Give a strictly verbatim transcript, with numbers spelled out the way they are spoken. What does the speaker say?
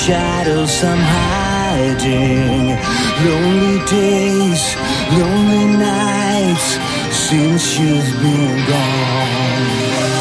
shadows I'm hiding. Lonely days, lonely nights since you've been gone.